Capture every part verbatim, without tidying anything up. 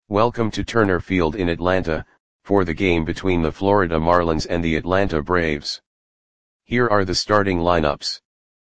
Welcome to Turner Field in Atlanta, for the game between the Florida Marlins and the Atlanta Braves. Here are the starting lineups.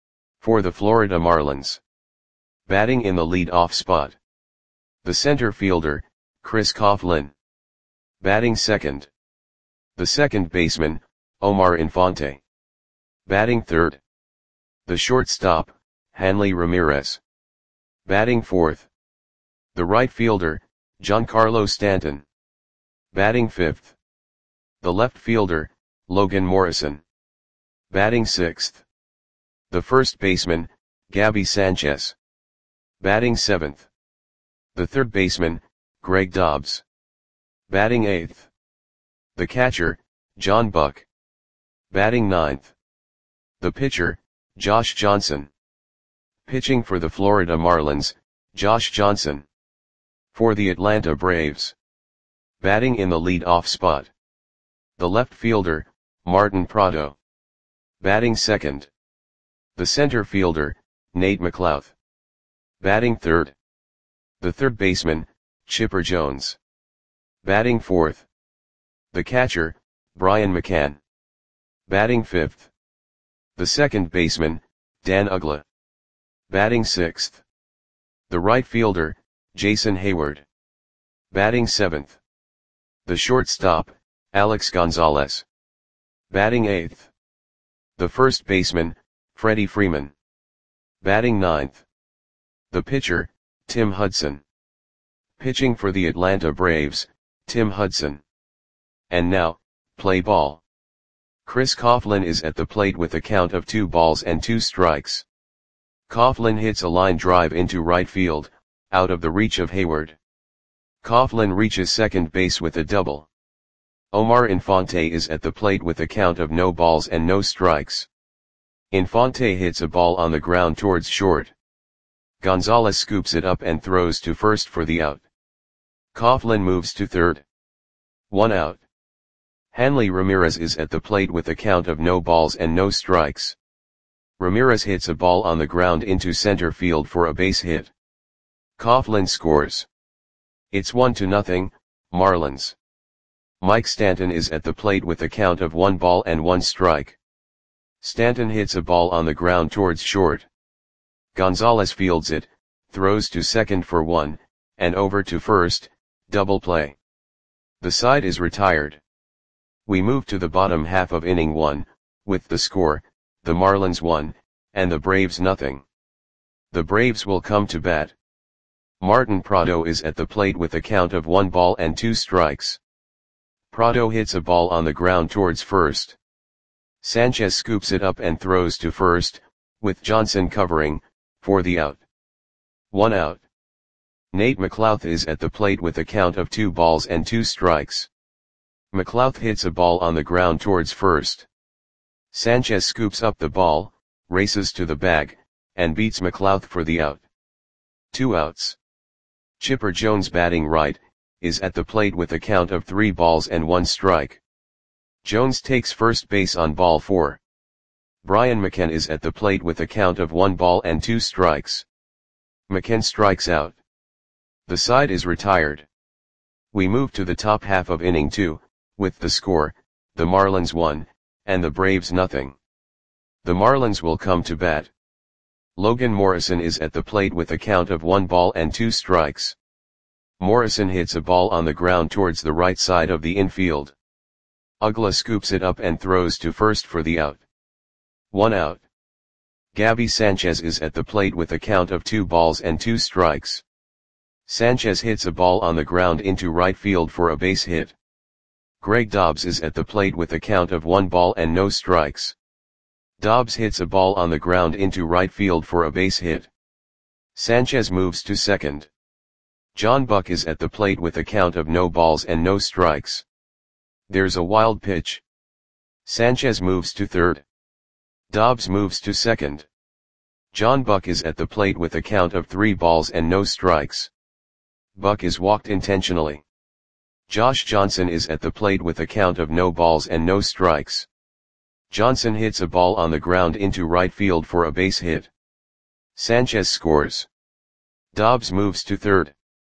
For the Florida Marlins. Batting in the lead-off spot. The center fielder, Chris Coghlan. Batting second. The second baseman, Omar Infante. Batting third. The shortstop, Hanley Ramirez. Batting fourth. The right fielder, Giancarlo Stanton. Batting fifth. The left fielder, Logan Morrison. Batting sixth. The first baseman, Gabby Sanchez. Batting seventh. The third baseman, Greg Dobbs. Batting eighth. The catcher, John Buck. Batting ninth. The pitcher, Josh Johnson. Pitching for the Florida Marlins, Josh Johnson. For the Atlanta Braves. Batting in the lead-off spot. The left fielder, Martin Prado. Batting second. The center fielder, Nate McLouth. Batting third. The third baseman, Chipper Jones. Batting fourth. The catcher, Brian McCann. Batting fifth. The second baseman, Dan Uggla. Batting sixth. The right fielder, Jason Hayward. Batting seventh. The shortstop, Alex Gonzalez. Batting eighth. The first baseman, Freddie Freeman. Batting ninth. The pitcher, Tim Hudson. Pitching for the Atlanta Braves, Tim Hudson. And now, play ball. Chris Coghlan is at the plate with a count of two balls and two strikes. Coghlan hits a line drive into right field, out of the reach of Hayward. Coghlan reaches second base with a double. Omar Infante is at the plate with a count of no balls and no strikes. Infante hits a ball on the ground towards short. Gonzalez scoops it up and throws to first for the out. Coghlan moves to third. One out. Hanley Ramirez is at the plate with a count of no balls and no strikes. Ramirez hits a ball on the ground into center field for a base hit. Coghlan scores. It's one to nothing, Marlins. Mike Stanton is at the plate with a count of one ball and one strike. Stanton hits a ball on the ground towards short. Gonzalez fields it, throws to second for one, and over to first, double play. The side is retired. We move to the bottom half of inning one, with the score, the Marlins one, and the Braves nothing. The Braves will come to bat. Martin Prado is at the plate with a count of one ball and two strikes. Prado hits a ball on the ground towards first. Sanchez scoops it up and throws to first, with Johnson covering, for the out. One out. Nate McLouth is at the plate with a count of two balls and two strikes. McLouth hits a ball on the ground towards first. Sanchez scoops up the ball, races to the bag, and beats McLouth for the out. Two outs. Chipper Jones, batting right, is at the plate with a count of three balls and one strike. Jones takes first base on ball four. Brian McCann is at the plate with a count of one ball and two strikes. McCann strikes out. The side is retired. We move to the top half of inning two, with the score, the Marlins one, and the Braves nothing. The Marlins will come to bat. Logan Morrison is at the plate with a count of one ball and two strikes. Morrison hits a ball on the ground towards the right side of the infield. Uggla scoops it up and throws to first for the out. One out. Gabby Sanchez is at the plate with a count of two balls and two strikes. Sanchez hits a ball on the ground into right field for a base hit. Greg Dobbs is at the plate with a count of one ball and no strikes. Dobbs hits a ball on the ground into right field for a base hit. Sanchez moves to second. John Buck is at the plate with a count of no balls and no strikes. There's a wild pitch. Sanchez moves to third. Dobbs moves to second. John Buck is at the plate with a count of three balls and no strikes. Buck is walked intentionally. Josh Johnson is at the plate with a count of no balls and no strikes. Johnson hits a ball on the ground into right field for a base hit. Sanchez scores. Dobbs moves to third.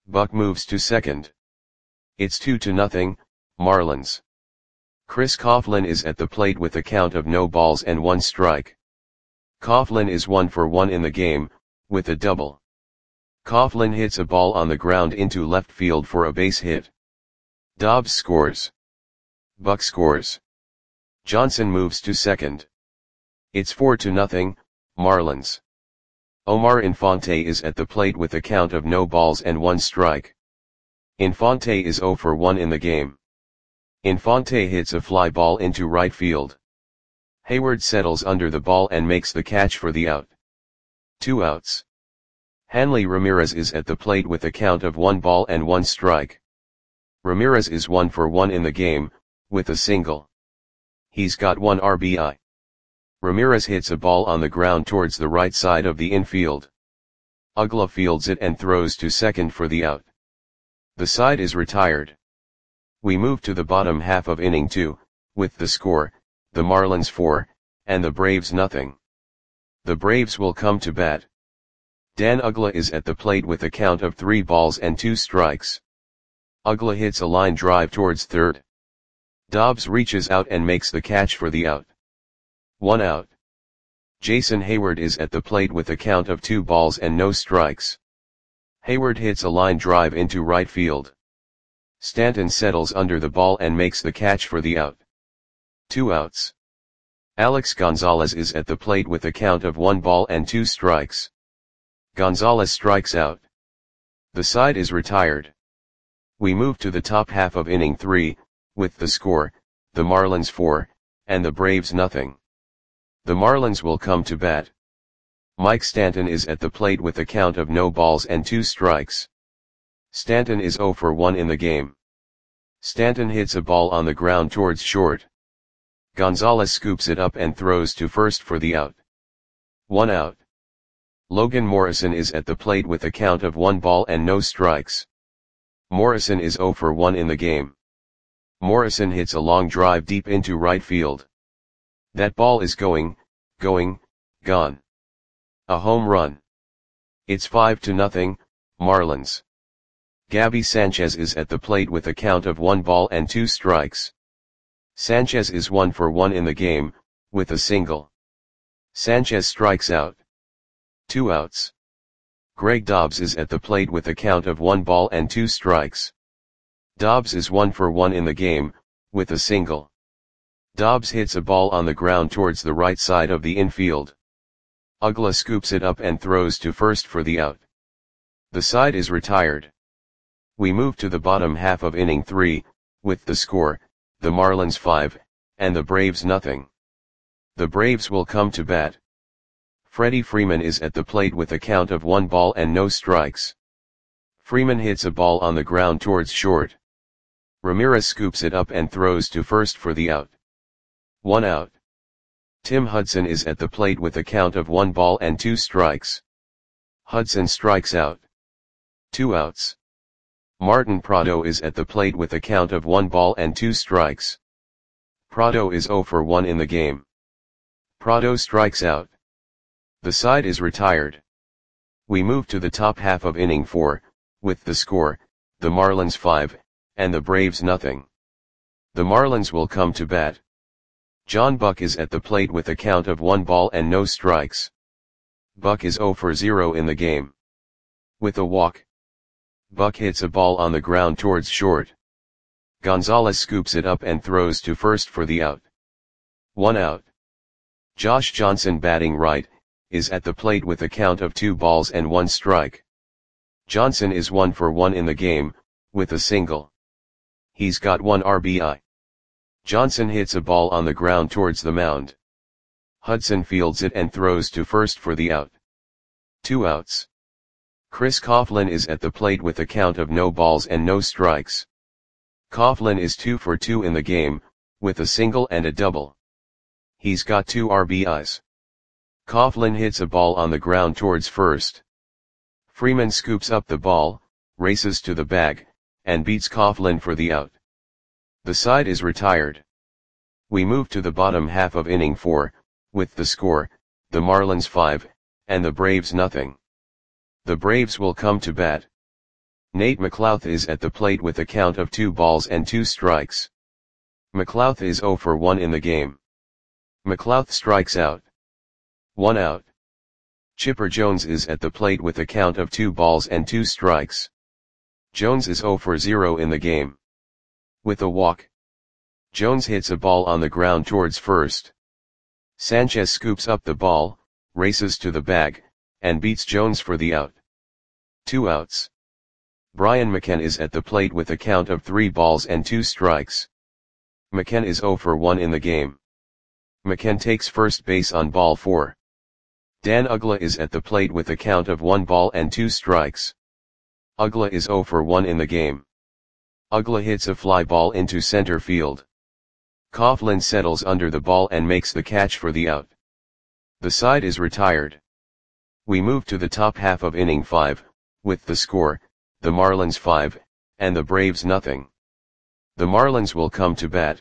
Buck moves to second. It's two to nothing, Marlins. Chris Coughlin is at the plate with a count of no balls and one strike. Coughlin is one for one in the game, with a double. Coughlin hits a ball on the ground into left field for a base hit. Dobbs scores. Buck scores. Johnson moves to second. It's four to nothing, Marlins. Omar Infante is at the plate with a count of no balls and one strike. Infante is zero for one in the game. Infante hits a fly ball into right field. Hayward settles under the ball and makes the catch for the out. Two outs. Hanley Ramirez is at the plate with a count of one ball and one strike. Ramirez is one for one in the game, with a single. He's got one R B I. Ramirez hits a ball on the ground towards the right side of the infield. Uggla fields it and throws to second for the out. The side is retired. We move to the bottom half of inning two, with the score, the Marlins four, and the Braves nothing. The Braves will come to bat. Dan Uggla is at the plate with a count of three balls and two strikes. Uggla hits a line drive towards third. Dobbs reaches out and makes the catch for the out. One out. Jason Hayward is at the plate with a count of two balls and no strikes. Hayward hits a line drive into right field. Stanton settles under the ball and makes the catch for the out. Two outs. Alex Gonzalez is at the plate with a count of one ball and two strikes. Gonzalez strikes out. The side is retired. We move to the top half of inning three, with the score, the Marlins four, and the Braves nothing. The Marlins will come to bat. Mike Stanton is at the plate with a count of no balls and two strikes. Stanton is zero for one in the game. Stanton hits a ball on the ground towards short. Gonzalez scoops it up and throws to first for the out. One out. Logan Morrison is at the plate with a count of one ball and no strikes. Morrison is zero for one in the game. Morrison hits a long drive deep into right field. That ball is going, going, gone. A home run. It's five to nothing, Marlins. Gabby Sanchez is at the plate with a count of one ball and two strikes. Sanchez is one for one in the game, with a single. Sanchez strikes out. Two outs. Greg Dobbs is at the plate with a count of one ball and two strikes. Dobbs is one for one in the game, with a single. Dobbs hits a ball on the ground towards the right side of the infield. Uggla scoops it up and throws to first for the out. The side is retired. We move to the bottom half of inning three, with the score, the Marlins five, and the Braves nothing. The Braves will come to bat. Freddie Freeman is at the plate with a count of one ball and no strikes. Freeman hits a ball on the ground towards short. Ramirez scoops it up and throws to first for the out. One out. Tim Hudson is at the plate with a count of one ball and two strikes. Hudson strikes out. Two outs. Martin Prado is at the plate with a count of one ball and two strikes. Prado is zero for one in the game. Prado strikes out. The side is retired. We move to the top half of inning four, with the score, the Marlins five, and the Braves nothing. The Marlins will come to bat. John Buck is at the plate with a count of one ball and no strikes. Buck is zero for zero in the game. With a walk. Buck hits a ball on the ground towards short. Gonzalez scoops it up and throws to first for the out. One out. Josh Johnson, batting right, is at the plate with a count of two balls and one strike. Johnson is one for one in the game, with a single. He's got one R B I. Johnson hits a ball on the ground towards the mound. Hudson fields it and throws to first for the out. Two outs. Chris Coughlin is at the plate with a count of no balls and no strikes. Coughlin is two for two in the game, with a single and a double. He's got two R B Is. Coughlin hits a ball on the ground towards first. Freeman scoops up the ball, races to the bag, and beats Coughlin for the out. The side is retired. We move to the bottom half of inning four, with the score, the Marlins five, and the Braves nothing. The Braves will come to bat. Nate McLouth is at the plate with a count of two balls and two strikes. McLouth is zero for one in the game. McLouth strikes out. One out. Chipper Jones is at the plate with a count of two balls and two strikes. Jones is zero for zero in the game. With a walk. Jones hits a ball on the ground towards first. Sanchez scoops up the ball, races to the bag, and beats Jones for the out. Two outs. Brian McCann is at the plate with a count of three balls and two strikes. McCann is zero for one in the game. McCann takes first base on ball four. Dan Uggla is at the plate with a count of one ball and two strikes. Uggla is zero for one in the game. Uggla hits a fly ball into center field. Coughlin settles under the ball and makes the catch for the out. The side is retired. We move to the top half of inning five, with the score, the Marlins five, and the Braves nothing. The Marlins will come to bat.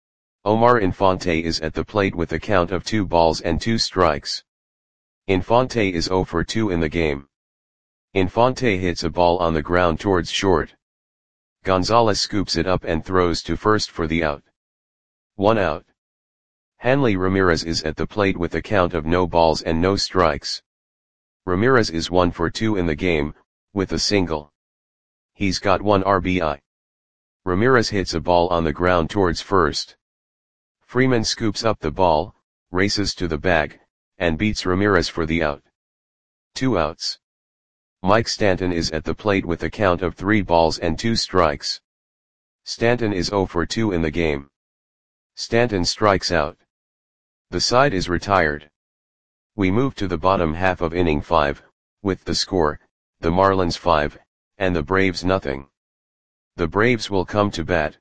Omar Infante is at the plate with a count of two balls and two strikes. Infante is zero for two in the game. Infante hits a ball on the ground towards short. Gonzalez scoops it up and throws to first for the out. One out. Hanley Ramirez is at the plate with a count of no balls and no strikes. Ramirez is one for two in the game, with a single. He's got one R B I. Ramirez hits a ball on the ground towards first. Freeman scoops up the ball, races to the bag, and beats Ramirez for the out. Two outs. Mike Stanton is at the plate with a count of three balls and two strikes. Stanton is zero for two in the game. Stanton strikes out. The side is retired. We move to the bottom half of inning five, with the score, the Marlins five, and the Braves nothing. The Braves will come to bat.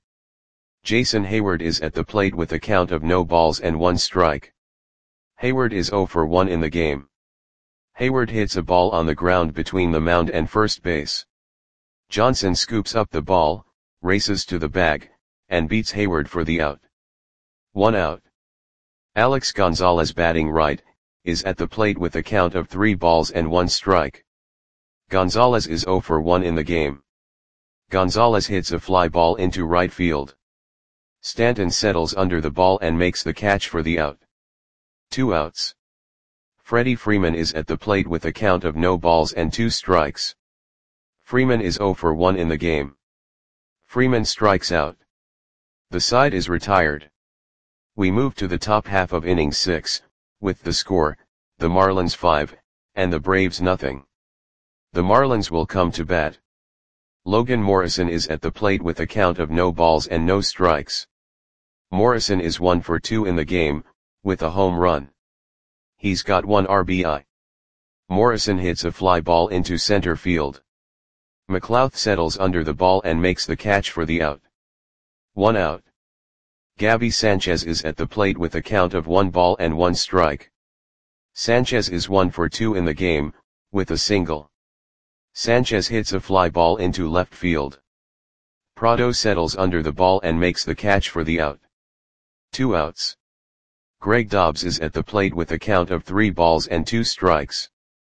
Jason Hayward is at the plate with a count of no balls and one strike. Hayward is zero for one in the game. Hayward hits a ball on the ground between the mound and first base. Johnson scoops up the ball, races to the bag, and beats Hayward for the out. One out. Alex Gonzalez, batting right, is at the plate with a count of three balls and one strike. Gonzalez is zero for one in the game. Gonzalez hits a fly ball into right field. Stanton settles under the ball and makes the catch for the out. Two outs. Freddie Freeman is at the plate with a count of no balls and two strikes. Freeman is zero for one in the game. Freeman strikes out. The side is retired. We move to the top half of inning six, with the score, the Marlins five, and the Braves nothing. The Marlins will come to bat. Logan Morrison is at the plate with a count of no balls and no strikes. Morrison is one for two in the game, with a home run. He's got one R B I. Morrison hits a fly ball into center field. McLouth settles under the ball and makes the catch for the out. One out. Gabby Sanchez is at the plate with a count of one ball and one strike. Sanchez is one for two in the game, with a single. Sanchez hits a fly ball into left field. Prado settles under the ball and makes the catch for the out. Two outs. Greg Dobbs is at the plate with a count of three balls and two strikes.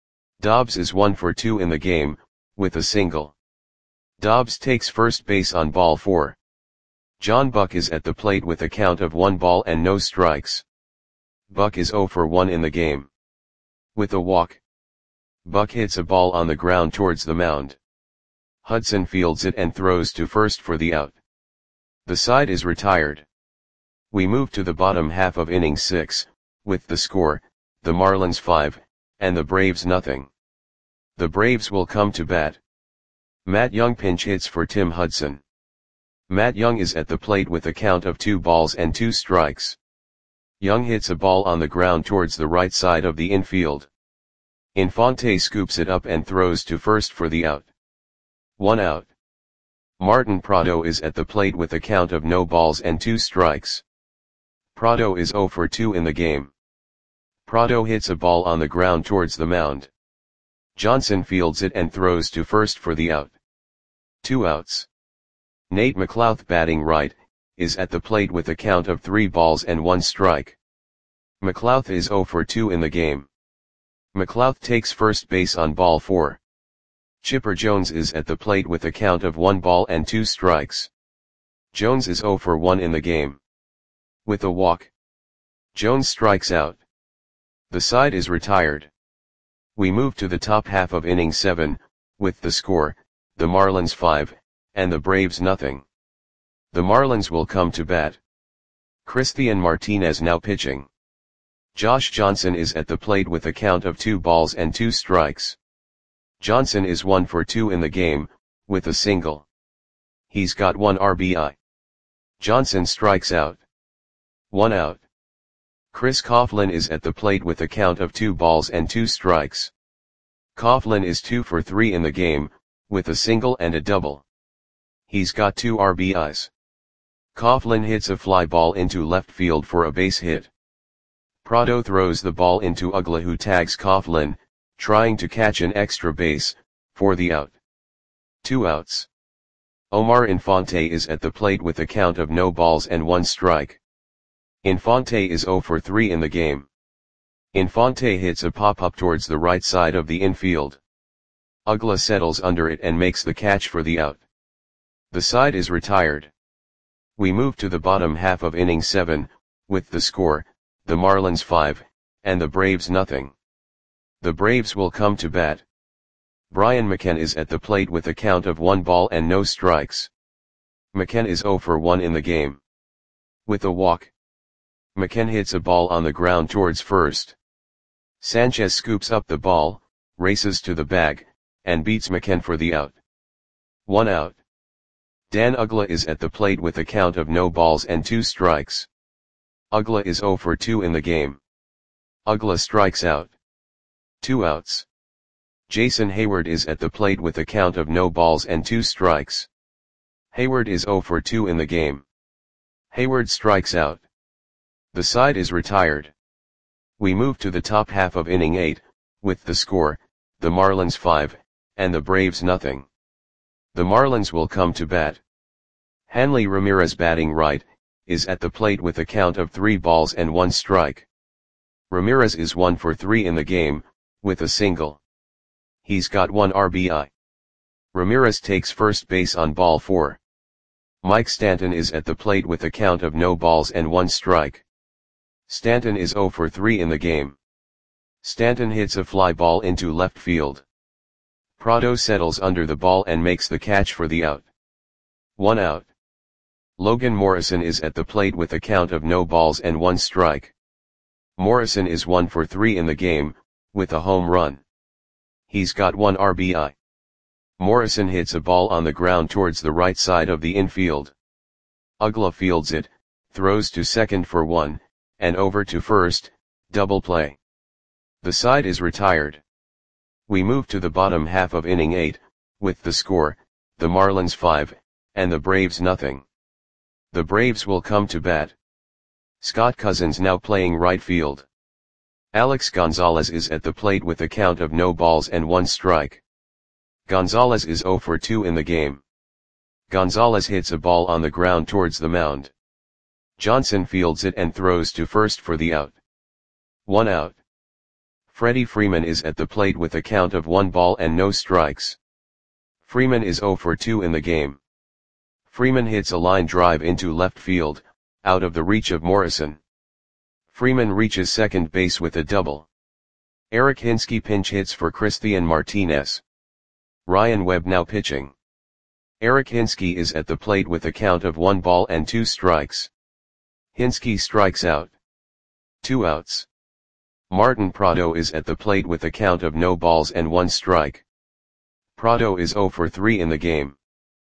Dobbs is one for two in the game, with a single. Dobbs takes first base on ball four. John Buck is at the plate with a count of one ball and no strikes. Buck is zero for one in the game. With a walk. Buck hits a ball on the ground towards the mound. Hudson fields it and throws to first for the out. The side is retired. We move to the bottom half of inning six, with the score, the Marlins five, and the Braves nothing. The Braves will come to bat. Matt Young pinch hits for Tim Hudson. Matt Young is at the plate with a count of two balls and two strikes. Young hits a ball on the ground towards the right side of the infield. Infante scoops it up and throws to first for the out. One out. Martin Prado is at the plate with a count of no balls and two strikes. Prado is zero for two in the game. Prado hits a ball on the ground towards the mound. Johnson fields it and throws to first for the out. Two outs. Nate McLouth, batting right, is at the plate with a count of three balls and one strike. McLouth is zero for two in the game. McLouth takes first base on ball four. Chipper Jones is at the plate with a count of one ball and two strikes. Jones is zero for one in the game. With a walk, Jones strikes out. The side is retired. We move to the top half of inning seven, with the score, the Marlins five, and the Braves nothing. The Marlins will come to bat. Christian Martinez now pitching. Josh Johnson is at the plate with a count of two balls and two strikes. Johnson is one for two in the game, with a single. He's got one R B I. Johnson strikes out. One out. Chris Coughlin is at the plate with a count of two balls and two strikes. Coughlin is two for three in the game, with a single and a double. He's got two R B Is. Coughlin hits a fly ball into left field for a base hit. Prado throws the ball into Uggla, who tags Coughlin, trying to catch an extra base, for the out. Two outs. Omar Infante is at the plate with a count of no balls and one strike. Infante is zero for three in the game. Infante hits a pop-up towards the right side of the infield. Uggla settles under it and makes the catch for the out. The side is retired. We move to the bottom half of inning seven, with the score, the Marlins five, and the Braves nothing. The Braves will come to bat. Brian McKenna is at the plate with a count of one ball and no strikes. McKenna is zero for one in the game. With a walk, McKenna hits a ball on the ground towards first. Sanchez scoops up the ball, races to the bag, and beats McKenna for the out. One out. Dan Uggla is at the plate with a count of no balls and two strikes. Uggla is zero for two in the game. Uggla strikes out. Two outs. Jason Hayward is at the plate with a count of no balls and two strikes. Hayward is zero for two in the game. Hayward strikes out. The side is retired. We move to the top half of inning eight, with the score, the Marlins five, and the Braves nothing. The Marlins will come to bat. Hanley Ramirez, batting right, is at the plate with a count of three balls and one strike. Ramirez is one for three in the game, with a single. He's got one R B I. Ramirez takes first base on ball four. Mike Stanton is at the plate with a count of no balls and one strike. Stanton is zero for three in the game. Stanton hits a fly ball into left field. Prado settles under the ball and makes the catch for the out. One out. Logan Morrison is at the plate with a count of no balls and one strike. Morrison is one for three in the game, with a home run. He's got one R B I. Morrison hits a ball on the ground towards the right side of the infield. Uggla fields it, throws to second for one, and over to first, double play. The side is retired. We move to the bottom half of inning eight, with the score, the Marlins five, and the Braves nothing. The Braves will come to bat. Scott Cousins now playing right field. Alex Gonzalez is at the plate with a count of no balls and one strike. Gonzalez is zero for two in the game. Gonzalez hits a ball on the ground towards the mound. Johnson fields it and throws to first for the out. One out. Freddie Freeman is at the plate with a count of one ball and no strikes. Freeman is zero for two in the game. Freeman hits a line drive into left field, out of the reach of Morrison. Freeman reaches second base with a double. Eric Hinske pinch hits for Christian Martinez. Ryan Webb now pitching. Eric Hinske is at the plate with a count of one ball and two strikes. Hinske strikes out. Two outs. Martin Prado is at the plate with a count of no balls and one strike. Prado is zero for three in the game.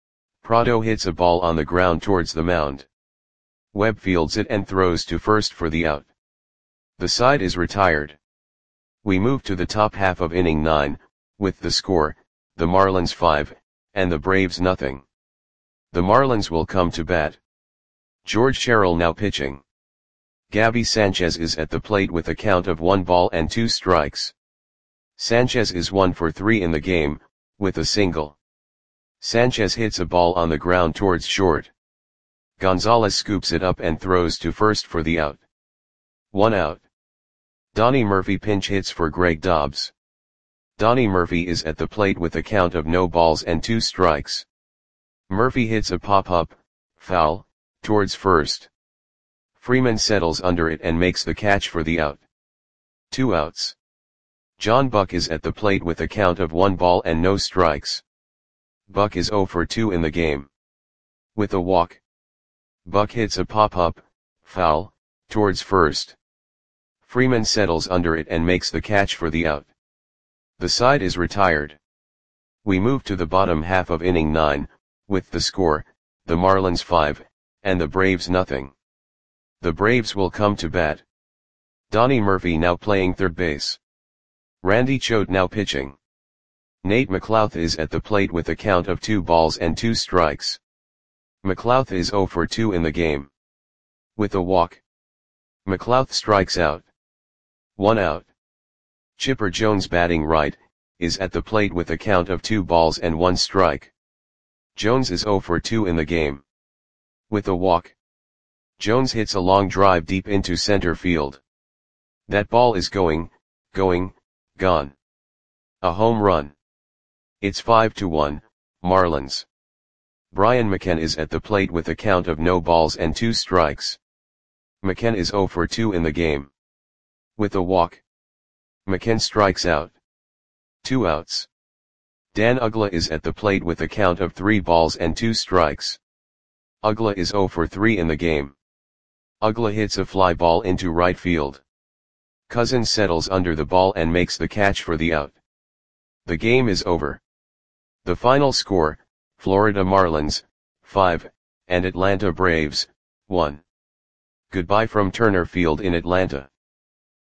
Prado hits a ball on the ground towards the mound. Webb fields it and throws to first for the out. The side is retired. We move to the top half of inning nine, with the score, the Marlins five, and the Braves nothing. The Marlins will come to bat. George Sherrill now pitching. Gabby Sanchez is at the plate with a count of one ball and two strikes. Sanchez is one for three in the game, with a single. Sanchez hits a ball on the ground towards short. Gonzalez scoops it up and throws to first for the out. One out. Donnie Murphy pinch hits for Greg Dobbs. Donnie Murphy is at the plate with a count of no balls and two strikes. Murphy hits a pop-up, foul, towards first. Freeman settles under it and makes the catch for the out. Two outs. John Buck is at the plate with a count of one ball and no strikes. Buck is oh for two in the game. With a walk. Buck hits a pop-up, foul, towards first. Freeman settles under it and makes the catch for the out. The side is retired. We move to the bottom half of inning nine, with the score, the Marlins five, and the Braves nothing. The Braves will come to bat. Donnie Murphy now playing third base. Randy Choate now pitching. Nate McLouth is at the plate with a count of two balls and two strikes. McLouth is oh for two in the game. With a walk. McLouth strikes out. One out. Chipper Jones batting right, is at the plate with a count of two balls and one strike. Jones is oh for two in the game. With a walk. Jones hits a long drive deep into center field. That ball is going, going, gone. A home run. It's five to one, Marlins. Brian McCann is at the plate with a count of no balls and two strikes. McCann is oh for two in the game. With a walk. McCann strikes out. Two outs. Dan Uggla is at the plate with a count of three balls and two strikes. Uggla is oh for three in the game. Uggla hits a fly ball into right field. Cousins settles under the ball and makes the catch for the out. The game is over. The final score, Florida Marlins, five, and Atlanta Braves, one. Goodbye from Turner Field in Atlanta.